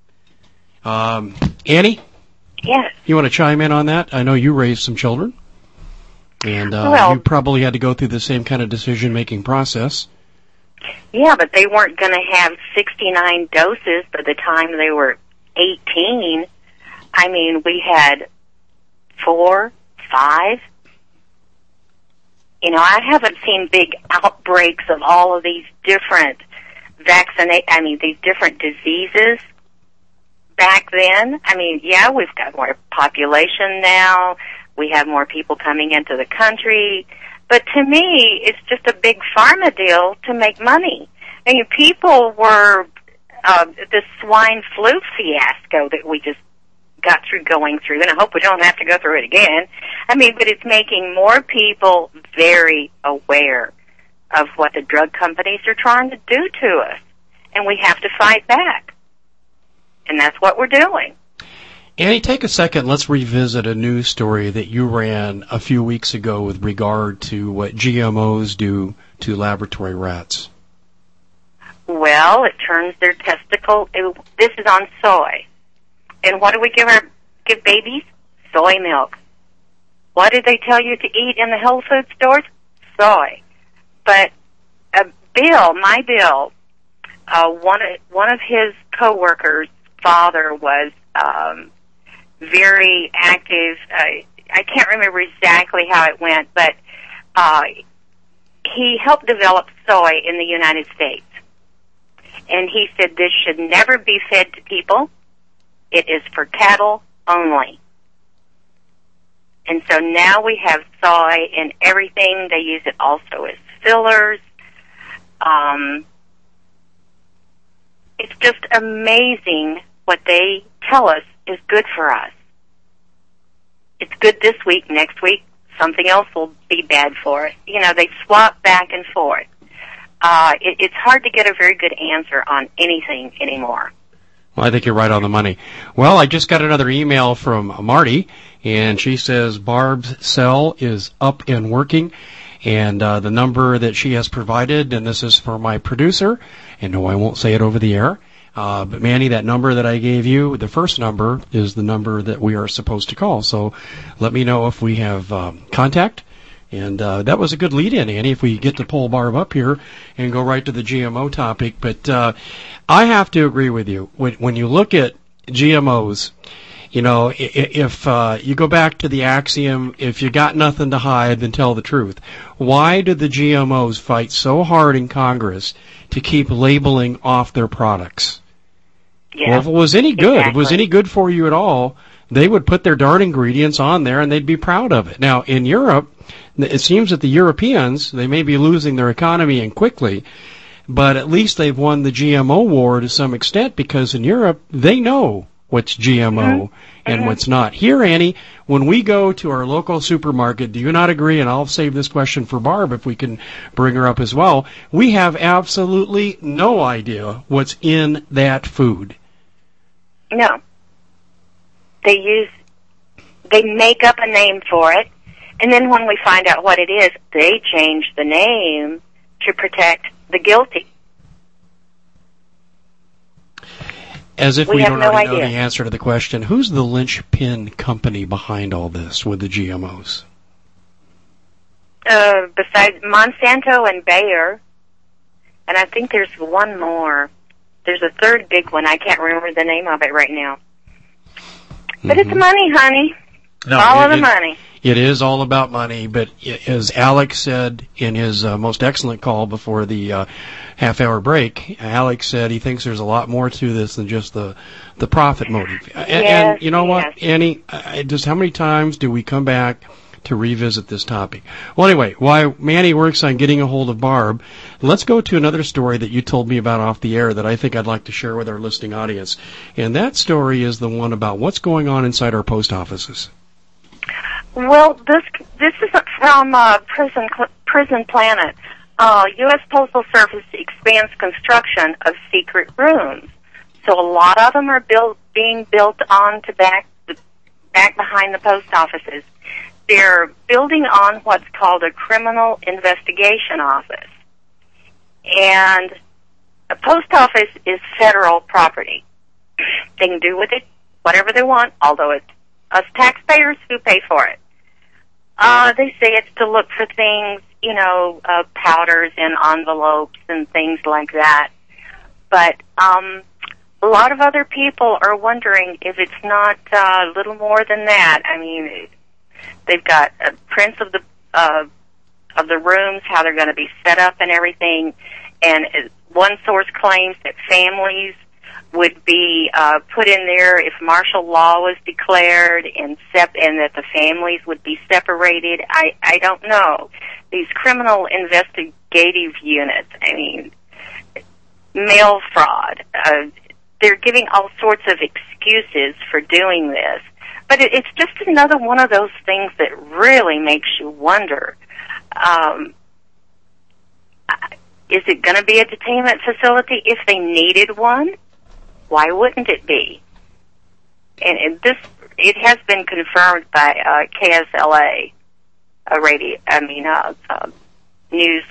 Um, Annie? Yes. You want to chime in on that? I know you raised some children, and uh, well, you probably had to go through the same kind of decision-making process. Yeah, but they weren't going to have sixty-nine doses by the time they were eighteen. I mean, we had four, five. You know, I haven't seen big outbreaks of all of these different vaccinate. I mean, these different diseases. Back then, I mean, yeah, we've got more population now. We have more people coming into the country. But to me, it's just a big pharma deal to make money. I mean, people were, uh, the swine flu fiasco that we just got through going through, and I hope we don't have to go through it again. I mean, but it's making more people very aware of what the drug companies are trying to do to us. And we have to fight back. And that's what we're doing. Annie, take a second. Let's revisit a news story that you ran a few weeks ago with regard to what G M Os do to laboratory rats. Well, it turns their testicle. It, this is on soy. And what do we give our give babies? Soy milk. What did they tell you to eat in the health food stores? Soy. But uh, Bill, my Bill, uh, one of, one of his coworkers' father was um, very active. Uh, I can't remember exactly how it went, but uh, he helped develop soy in the United States. And he said this should never be fed to people. It is for cattle only. And so now we have soy in everything. They use it also as fillers. Um, it's just amazing what they tell us is good for us. It's good this week, next week, something else will be bad for it. You know, they swap back and forth. Uh, it, it's hard to get a very good answer on anything anymore. Well, I think you're right on the money. Well, I just got another email from Marty, and she says Barb's cell is up and working, and uh, the number that she has provided, and this is for my producer, and no, I won't say it over the air, uh, but Manny, that number that I gave you, the first number, is the number that we are supposed to call. So let me know if we have um, contact. And uh, that was a good lead-in, Annie, if we get to pull Barb up here and go right to the G M O topic. But uh, I have to agree with you. When, when you look at G M Os, you know, if uh, you go back to the axiom, if you got nothing to hide, then tell the truth. Why did the G M Os fight so hard in Congress to keep labeling off their products? Yeah, well, if it was any good, exactly. if it was any good for you at all, they would put their darn ingredients on there and they'd be proud of it. Now, in Europe, it seems that the Europeans, they may be losing their economy and quickly, but at least they've won the G M O war to some extent, because in Europe, they know what's G M O mm-hmm. and mm-hmm. what's not. Here, Annie, when we go to our local supermarket, do you not agree, and I'll save this question for Barb if we can bring her up as well, we have absolutely no idea what's in that food. No. They use, they make up a name for it, And then when we find out what it is, they change the name to protect the guilty. As if we, we have don't no already idea. know the answer to the question, who's the linchpin company behind all this with the G M Os? Uh, besides Monsanto and Bayer, and I think there's one more. There's a third big one. I can't remember the name of it right now. But Mm-hmm. it's money, honey. No, all it- of the it- money. It is all about money, but i- as Alex said in his uh, most excellent call before the uh, half-hour break, Alex said he thinks there's a lot more to this than just the the profit motive. A- and, Yes, you know yes. what, Annie? Uh, just how many times do we come back to revisit this topic? Well, anyway, while Manny works on getting a hold of Barb, let's go to another story that you told me about off the air that I think I'd like to share with our listening audience. And that story is the one about what's going on inside our post offices. Well, this this is from uh, Prison Prison Planet. Uh, U S Postal Service expands construction of secret rooms. So a lot of them are built being built on to back back behind the post offices. They're building on what's called a criminal investigation office. And a post office is federal property. They can do with it whatever they want, although it's us taxpayers who pay for it. Uh, they say it's to look for things, you know, uh, powders in envelopes and things like that. But um, a lot of other people are wondering if it's not uh, a little more than that. I mean, they've got uh, prints of the uh, of the rooms, how they're going to be set up and everything. And uh, one source claims that families would be uh, put in there if martial law was declared, and sep- and that the families would be separated. I, I don't know. These criminal investigative units, I mean, mail fraud, uh, they're giving all sorts of excuses for doing this. But it, it's just another one of those things that really makes you wonder, um, is it going to be a detainment facility if they needed one? Why wouldn't it be? And, and this, it has been confirmed by uh, K S L A, a radio, I mean, uh, uh, news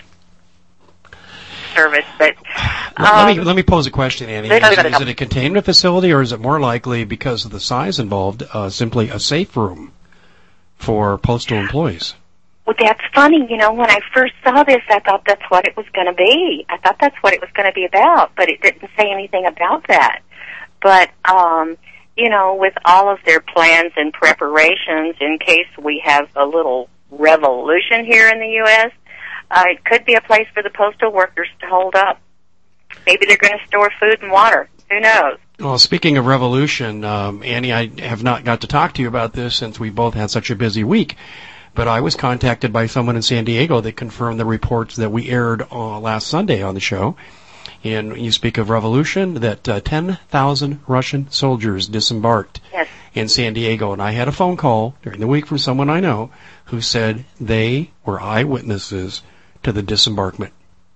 service. But um, let me let me pose a question, Annie. they- Is, is it a containment facility, or is it more likely, because of the size involved, uh, simply a safe room for postal employees? Well, that's funny. You know, when I first saw this, I thought that's what it was going to be. I thought that's what it was going to be about, but it didn't say anything about that. But, um, you know, with all of their plans and preparations in case we have a little revolution here in the U S, uh, it could be a place for the postal workers to hold up. Maybe they're going to store food and water. Who knows? Well, speaking of revolution, um, Annie, I have not got to talk to you about this since we both had such a busy week. But I was contacted by someone in San Diego that confirmed the reports that we aired uh, last Sunday on the show. And you speak of revolution, that uh, ten thousand Russian soldiers disembarked Yes. in San Diego. And I had a phone call during the week from someone I know who said they were eyewitnesses to the disembarkment.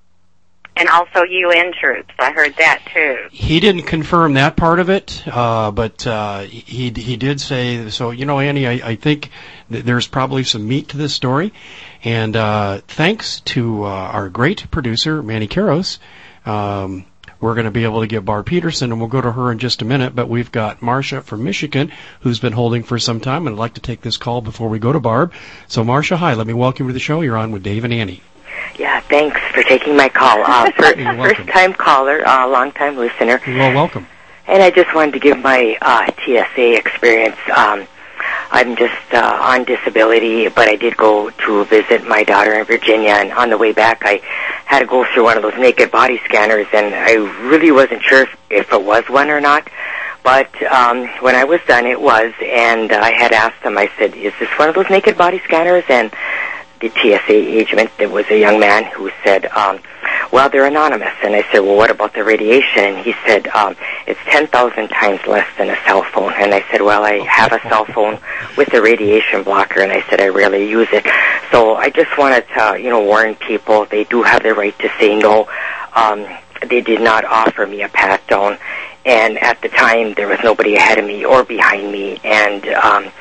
And also U N troops. I heard that, too. He didn't confirm that part of it, uh, but uh, he he did say, so, you know, Annie, I, I think that there's probably some meat to this story. And uh, thanks to uh, our great producer, Manny Karos, um, we're going to be able to get Barb Peterson, and we'll go to her in just a minute. But we've got Marcia from Michigan, who's been holding for some time, and I'd like to take this call before we go to Barb. So, Marcia, hi. Let me welcome you to the show. You're on with Dave and Annie. Yeah, thanks for taking my call. Uh, first, You're welcome. first-time caller, uh, long-time listener. Well, welcome. And I just wanted to give my uh, T S A experience. Um, I'm just uh, on disability, but I did go to visit my daughter in Virginia, and on the way back I had to go through one of those naked body scanners, and I really wasn't sure if, if it was one or not. But um, when I was done, it was, and I had asked them, I said, is this one of those naked body scanners? And the T S A agent, there was a young man who said, um, well, they're anonymous. And I said, well, what about the radiation? And he said, um, it's ten thousand times less than a cell phone. And I said, well, I have a cell phone with a radiation blocker, and I said, I rarely use it. So I just wanted to, you know, warn people, they do have the right to say no. Um, they did not offer me a pat down. And at the time, there was nobody ahead of me or behind me. And, um,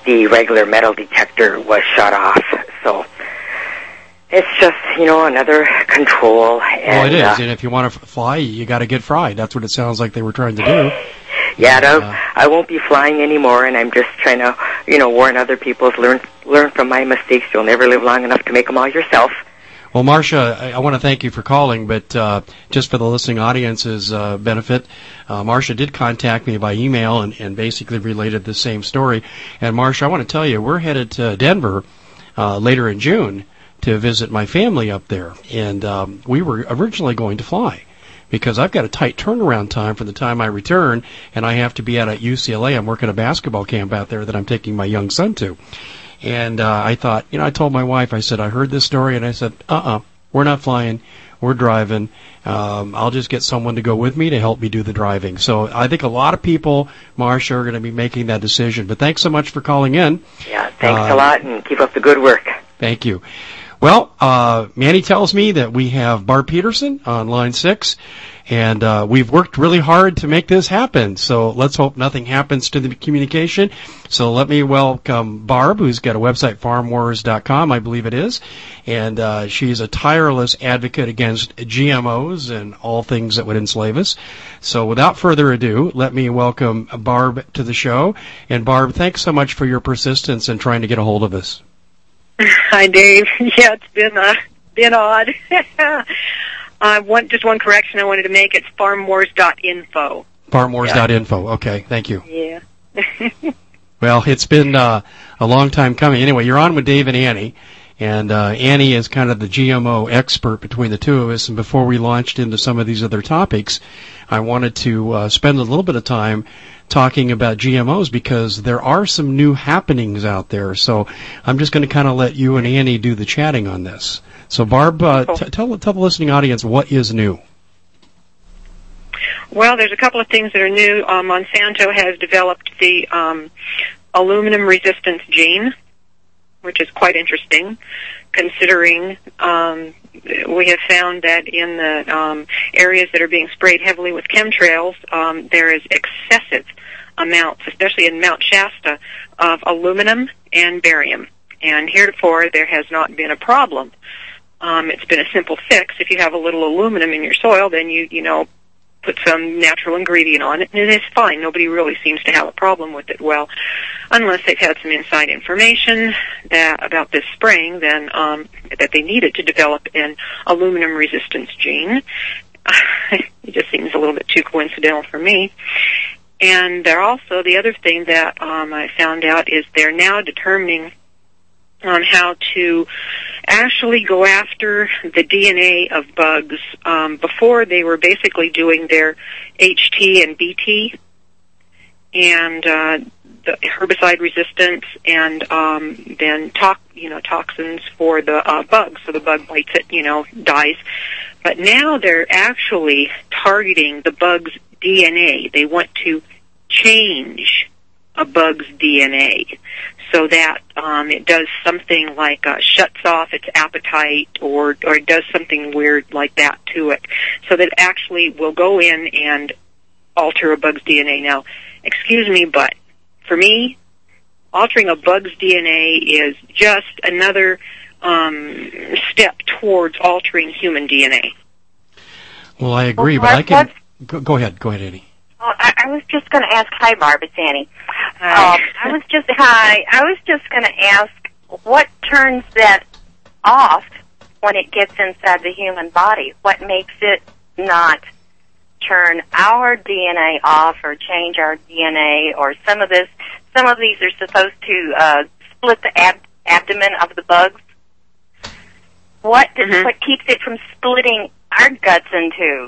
the regular metal detector was shut off. So it's just, you know, another control. And, well, it is, uh, and if you want to f- fly, you got to get fried. That's what it sounds like they were trying to do. Yeah, And, no, uh, I won't be flying anymore, and I'm just trying to, you know, warn other people, learn learn from my mistakes. You'll never live long enough to make them all yourself. Well, Marcia, I, I want to thank you for calling, but uh, just for the listening audience's uh, benefit, uh, Marcia did contact me by email and, and basically related the same story. And Marcia, I want to tell you, we're headed to Denver uh, later in June to visit my family up there, and um, we were originally going to fly, because I've got a tight turnaround time for the time I return, and I have to be out at U C L A. I'm working a basketball camp out there that I'm taking my young son to. And uh, I thought, you know, I told my wife, I said, I heard this story, and I said, uh-uh, we're not flying, we're driving. Um, I'll just get someone to go with me to help me do the driving. So I think a lot of people, Marcia, are going to be making that decision. But thanks so much for calling in. Yeah, thanks Uh, a lot, and keep up the good work. Thank you. Well, uh, Manny tells me that we have Barb Peterson on line six, and uh, we've worked really hard to make this happen. So let's hope nothing happens to the communication. So let me welcome Barb, who's got a website, farm wars dot com, I believe it is, and uh, she's a tireless advocate against G M Os and all things that would enslave us. So without further ado, let me welcome Barb to the show. And Barb, thanks so much for your persistence in trying to get a hold of us. Hi, Dave. Yeah, it's been uh, been odd. uh, one, just one correction I wanted to make. It's farm wars dot info. farm wars dot info. Okay, thank you. Yeah. Well, it's been uh, a long time coming. Anyway, you're on with Dave and Annie, and uh, Annie is kind of the G M O expert between the two of us. And before we launched into some of these other topics, I wanted to uh, spend a little bit of time talking about G M Os, because there are some new happenings out there. So I'm just going to kind of let you and Annie do the chatting on this. So Barb, uh, t- tell, tell the listening audience what is new. Well, there's a couple of things that are new. Uh, Monsanto has developed the um, aluminum resistance gene, which is quite interesting, considering um, we have found that in the um, areas that are being sprayed heavily with chemtrails, um, there is excessive amounts, especially in Mount Shasta, of aluminum and barium. And heretofore, there has not been a problem. Um, it's been a simple fix. If you have a little aluminum in your soil, then you, you know, put some natural ingredient on it, and it's fine. Nobody really seems to have a problem with it. Well, unless they've had some inside information that about this spraying, then um, that they needed to develop an aluminum resistance gene. It just seems a little bit too coincidental for me. And they're also, the other thing that um, I found out is they're now determining on how to actually go after the D N A of bugs. Um, before, they were basically doing their H T and B T and uh, the herbicide resistance, and um, then to- you know toxins for the uh, bugs. So the bug bites it, you know, dies. But now they're actually targeting the bug's D N A. They want to change a bug's D N A so that um, it does something like uh, shuts off its appetite, or or it does something weird like that to it, so that it actually will go in and alter a bug's D N A. Now, excuse me, but for me, altering a bug's D N A is just another um, step towards altering human D N A. Well, I agree, but I can... Go, go ahead. Go ahead, Annie. Oh, I, I was just going to ask. Hi, Barb. It's Annie. Hi. Um, I was just hi. I was just going to ask, what turns that off when it gets inside the human body? What makes it not turn our D N A off or change our D N A? Or some of this, some of these are supposed to uh, split the ab- abdomen of the bugs. What does, Mm-hmm. what keeps it from splitting our guts in two?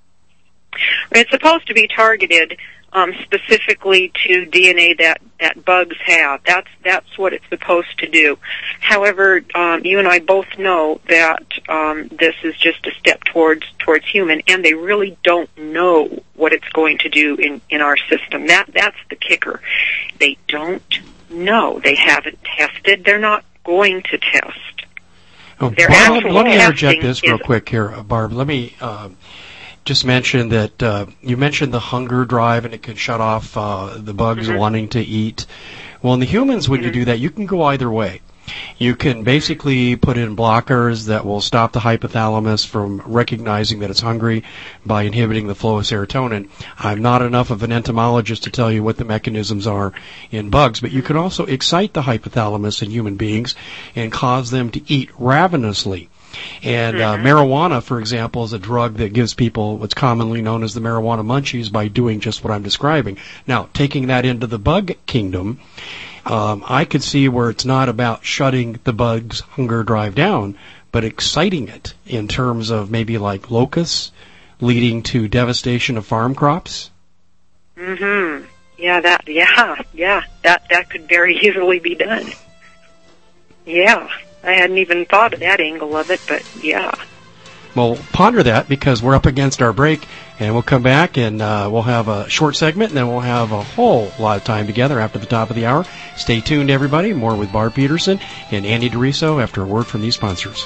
It's supposed to be targeted um, specifically to D N A that, that bugs have. That's that's what it's supposed to do. However, um, you and I both know that um, this is just a step towards towards human, and they really don't know what it's going to do in, in our system. That that's the kicker. They don't know. They haven't tested. They're not going to test. Oh, Their Barb, actual let me interject testing this real is- quick here, uh, Barb. Let me uh, just mention that uh, you mentioned the hunger drive, and it could shut off uh, the bugs Mhm. wanting to eat. Well, in the humans, when you do that, you can go either way. You can basically put in blockers that will stop the hypothalamus from recognizing that it's hungry by inhibiting the flow of serotonin. I'm not enough of an entomologist to tell you what the mechanisms are in bugs, but you can also excite the hypothalamus in human beings and cause them to eat ravenously. And uh, marijuana, for example, is a drug that gives people what's commonly known as the marijuana munchies by doing just what I'm describing. Now, taking that into the bug kingdom, Um, I could see where it's not about shutting the bug's hunger drive down, but exciting it in terms of maybe like locusts leading to devastation of farm crops. Mm-hmm. Yeah, that, yeah, yeah, that, that could very easily be done. Yeah, I hadn't even thought of that angle of it, but yeah. Well, ponder that because we're up against our break, and we'll come back and uh, we'll have a short segment, and then we'll have a whole lot of time together after the top of the hour. Stay tuned, everybody. More with Barb Peterson and Andy DeRiso after a word from these sponsors.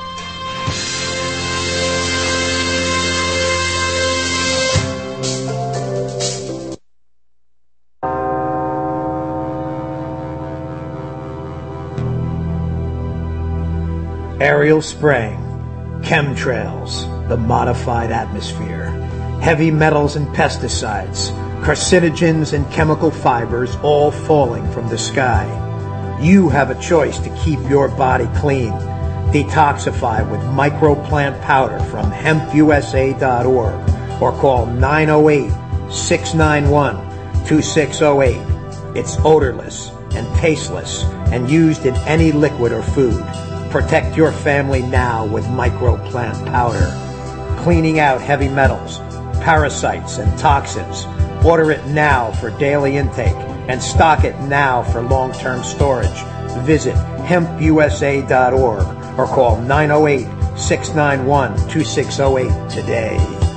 Aerial spraying, chemtrails, the modified atmosphere, heavy metals and pesticides, carcinogens and chemical fibers all falling from the sky. You have a choice to keep your body clean. Detoxify with microplant powder from hemp u s a dot org or call nine oh eight, six nine one, two six oh eight. It's odorless and tasteless and used in any liquid or food. Protect your family now with microplant powder. Cleaning out heavy metals, parasites, and toxins. Order it now for daily intake and stock it now for long-term storage. Visit hemp u s a dot org or call nine oh eight, six nine one, two six oh eight today.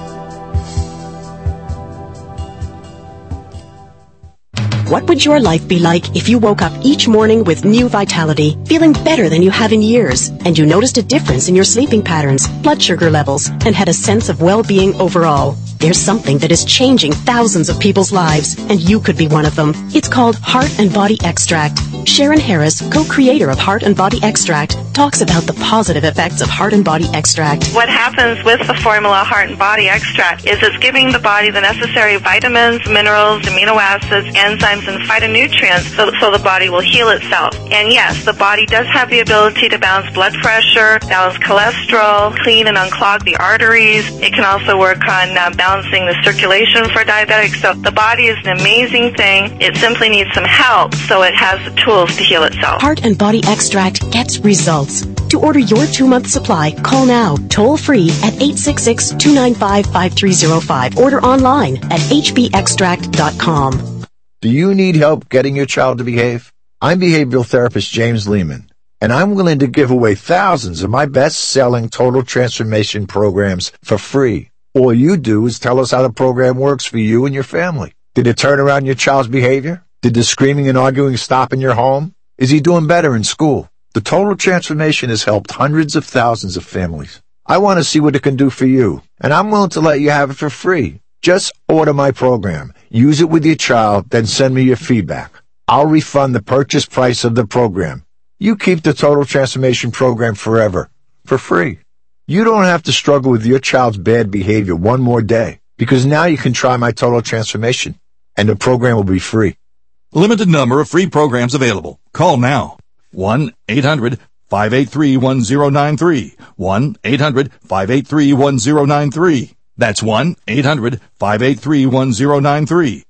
What would your life be like if you woke up each morning with new vitality, feeling better than you have in years, and you noticed a difference in your sleeping patterns, blood sugar levels, and had a sense of well-being overall? There's something that is changing thousands of people's lives, and you could be one of them. It's called Heart and Body Extract. Sharon Harris, co-creator of Heart and Body Extract, talks about the positive effects of Heart and Body Extract. What happens with the formula Heart and Body Extract is it's giving the body the necessary vitamins, minerals, amino acids, enzymes, and phytonutrients so, so the body will heal itself. And yes, the body does have the ability to balance blood pressure, balance cholesterol, clean and unclog the arteries. It can also work on uh, balancing the circulation for diabetics. So the body is an amazing thing. It simply needs some help so it has the tools to heal itself. Heart and Body Extract gets results. To order your two-month supply, call now, toll-free at eight six six, two nine five, five three zero five. Order online at h b extract dot com. Do you need help getting your child to behave? I'm behavioral therapist James Lehman, and I'm willing to give away thousands of my best-selling total transformation programs for free. All you do is tell us how the program works for you and your family. Did it turn around your child's behavior? Did the screaming and arguing stop in your home? Is he doing better in school? The Total Transformation has helped hundreds of thousands of families. I want to see what it can do for you, and I'm willing to let you have it for free. Just order my program, use it with your child, then send me your feedback. I'll refund the purchase price of the program. You keep the Total Transformation program forever, for free. You don't have to struggle with your child's bad behavior one more day, because now you can try my Total Transformation, and the program will be free. Limited number of free programs available. Call now. one eight hundred, five eight three, one zero nine three. one eight hundred, five eight three, one zero nine three. That's one eight hundred, five eight three, one zero nine three.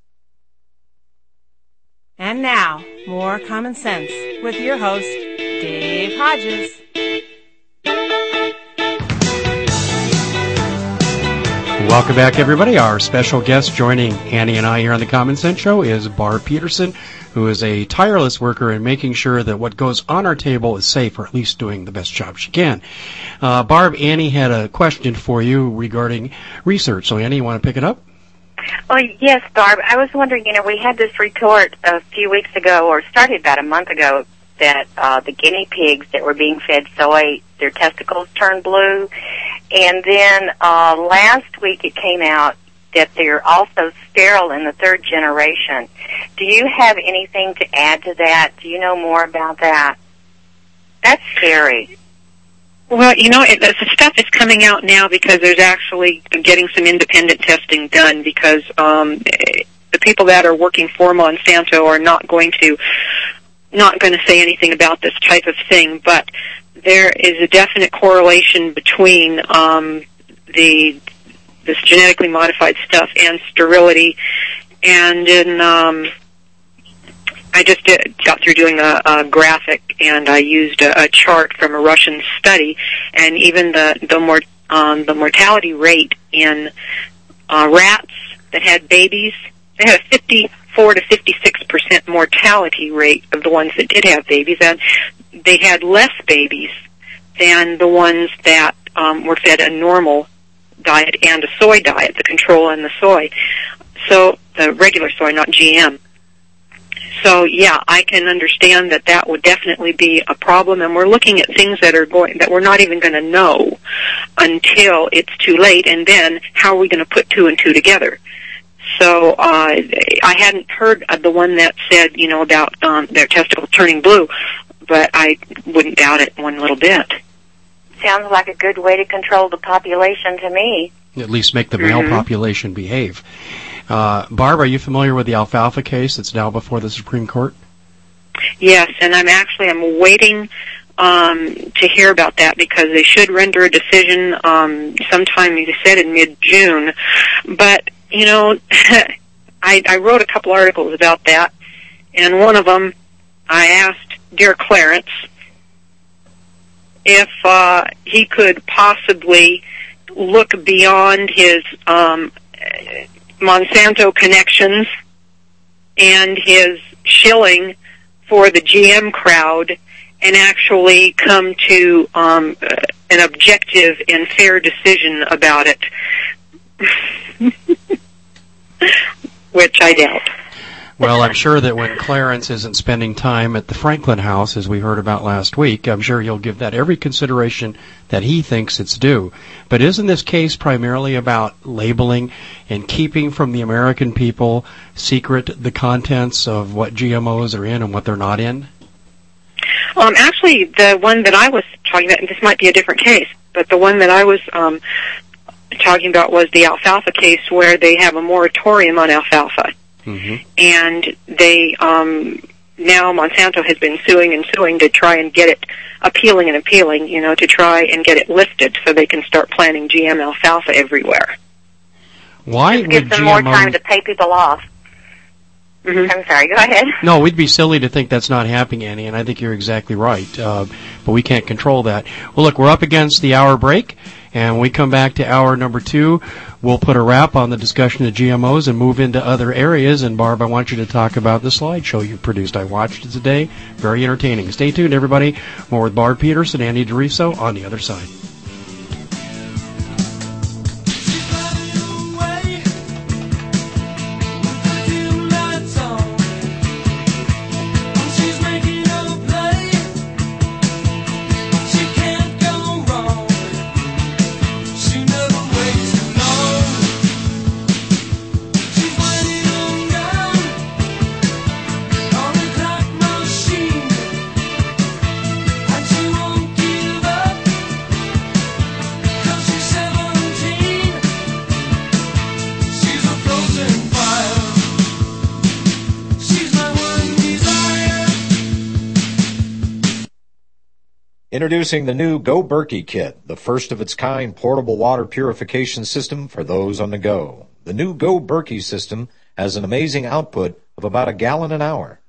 And now, more Common Sense with your host, Dave Hodges. Welcome back, everybody. Our special guest joining Annie and I here on the Common Sense Show is Barb Peterson, who is a tireless worker in making sure that what goes on our table is safe, or at least doing the best job she can. Uh, Barb, Annie had a question for you regarding research. So, Annie, you want to pick it up? Well, yes, Barb. I was wondering, you know, we had this report a few weeks ago, or started about a month ago, that uh, the guinea pigs that were being fed soy, their testicles turned blue. And then uh, last week it came out that they're also sterile in the third generation. Do you have anything to add to that? Do you know more about that? That's scary. Well, you know, it, the stuff is coming out now because there's actually getting some independent testing done because um, the people that are working for Monsanto are not going to not going to say anything about this type of thing, but there is a definite correlation between um, the this genetically modified stuff and sterility. And in um, I just did, got through doing a, a graphic, and I used a, a chart from a Russian study, and even the the more um, the mortality rate in uh, rats that had babies, they had a fifty-four to fifty-six percent mortality rate of the ones that did have babies, and they had less babies than the ones that um, were fed a normal diet and a soy diet, the control and the soy. So the regular soy, not G M. So yeah, I can understand that that would definitely be a problem, and we're looking at things that are going that we're not even going to know until it's too late, and then how are we going to put two and two together? So uh, I hadn't heard of the one that said, you know, about um, their testicles turning blue, but I wouldn't doubt it one little bit. Sounds like a good way to control the population to me. At least make the male Mm-hmm. population behave. Uh, Barb, are you familiar with the alfalfa case that's now before the Supreme Court? Yes, and I'm actually I'm waiting um, to hear about that because they should render a decision um, sometime, you said, in mid-June. But, you know, I, I wrote a couple articles about that, and one of them I asked dear Clarence if uh, he could possibly look beyond his um, Monsanto connections and his shilling for the G M crowd and actually come to um, uh, an objective and fair decision about it, which I doubt. Well, I'm sure that when Clarence isn't spending time at the Franklin House, as we heard about last week, I'm sure he'll give that every consideration that he thinks it's due. But isn't this case primarily about labeling and keeping from the American people secret the contents of what G M Os are in and what they're not in? Um, actually, the one that I was talking about, and this might be a different case, but the one that I was um, talking about was the alfalfa case where they have a moratorium on alfalfa. Mm-hmm. And they, um, now Monsanto has been suing and suing to try and get it appealing and appealing, you know, to try and get it lifted so they can start planting G M alfalfa everywhere. Why Just give them more time to pay people off. Mm-hmm. I'm sorry, go ahead. No, we'd be silly to think that's not happening, Annie, and I think you're exactly right. Uh, but we can't control that. Well, look, we're up against the hour break, and when we come back to hour number two, we'll put a wrap on the discussion of G M Os and move into other areas. And, Barb, I want you to talk about the slideshow you produced. I watched it today. Very entertaining. Stay tuned, everybody. More with Barb Peters and Andy DeRiso on the other side. Introducing the new Go Berkey Kit, the first of its kind portable water purification system for those on the go. The new Go Berkey system has an amazing output of about a gallon an hour.